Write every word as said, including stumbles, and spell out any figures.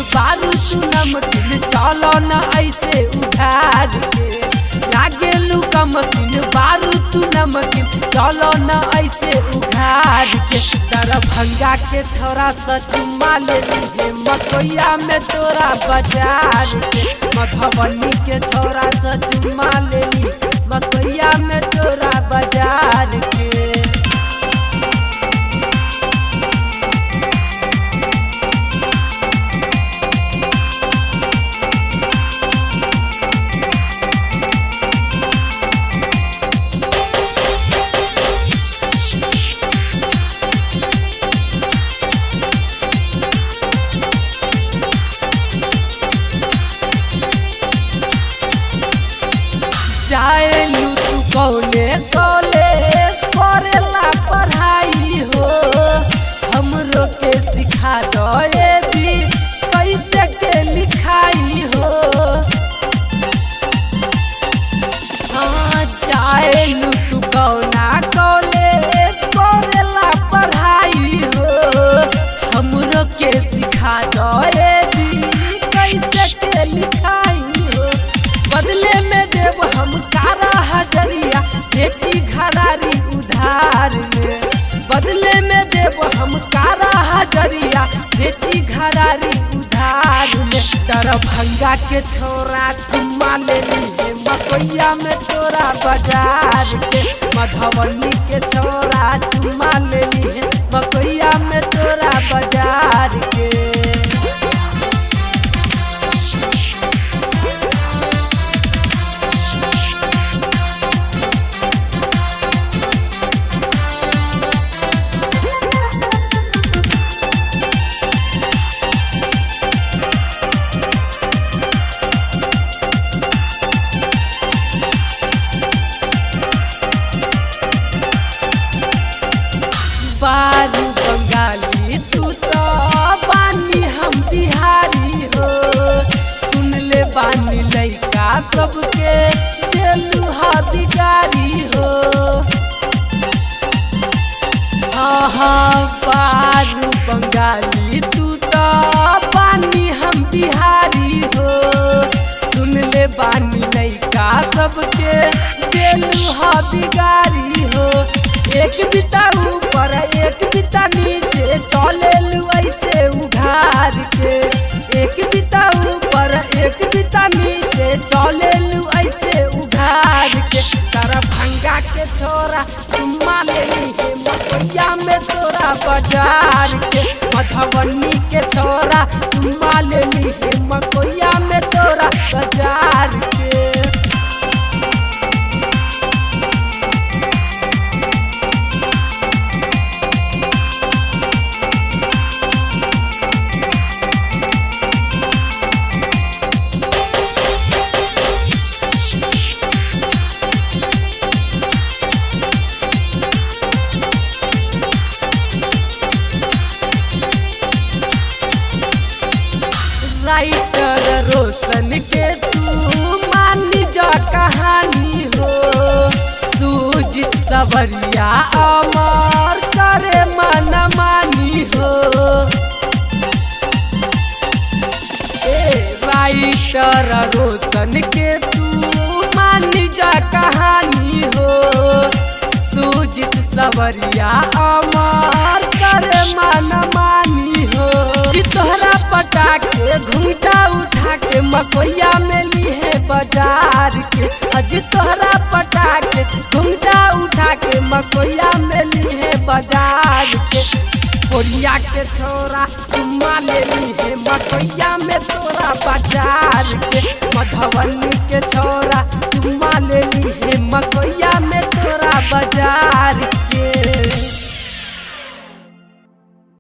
बारू तू नमकीन चलो न ऐसे उधार के लागे लुका मकीन बारू तू नमकीन चलो न ऐसे उधार के दरभंगा के छोरा सचुमा ले ली मकोइया में तोरा बाजार के मधुबनी के छोरा सचुमा ले ली मकोइया में तोरा बाजार के जाएलू तू कौने कॉलेज करेला पढ़ाई हो हमरो के सिखा दो ये भी कैसे के लिखाई हो हाँ जाएलू तू कौना कॉलेज करेला पढ़ाई हो हमरो के सिखा दो ये भी कैसे के लिखाई हो बदले में देव हम कारा हजरिया बेची घरारी उधार में बदले में देव हम कारा हजरिया बेची घरारी उधार में दरभंगा के छोरा चुम्मा ले ली मकोइया में तोरा बाजार के मधुबनी के छोरा चुम्मा ले ली मकोइया में तोरा बाजार के बारू बंगाली तू तो बानी हम बिहारी हो सुन ले बानी लइका सबके देलू हा बिगारी हो हाँ हाँ बारू बंगाली तू तो बानी हम बिहारी हो सुन ले बानी लइका सबके देलू हा बिगारी हो एक बिता ऊपर एक बिता नीचे चले लू ऐसे उघार के एक बिता ऊपर एक बिता नीचे चले लू ऐसे उघार के दरभंगा के छोरा चुम्मा ले ली मकोइया में तोरा बाजार के मधुबनी के छोरा चुम्मा ले ली मकोइया में तोरा बाजार के राइटर रोशन के तू मानी जा कहानी हो सूजित सवरिया अमर करे मन मानी हो ए राइटर रोशन के तू मानी जा कहानी हो सूजित सवरिया अमर करे मन मानी हो तोहरा पटा के घूंटा उठा के मकोइया में ली है बाजार के अज तोहरा पटा के घूंटा उठा के मकोइया में ली है बाजार के कोरिया के छोरा चुम्मा ले ली है मकोइया में तोरा बाजार के मधुबनी के छोरा चुम्मा ले ली है मकोइया में तोरा बाजार के।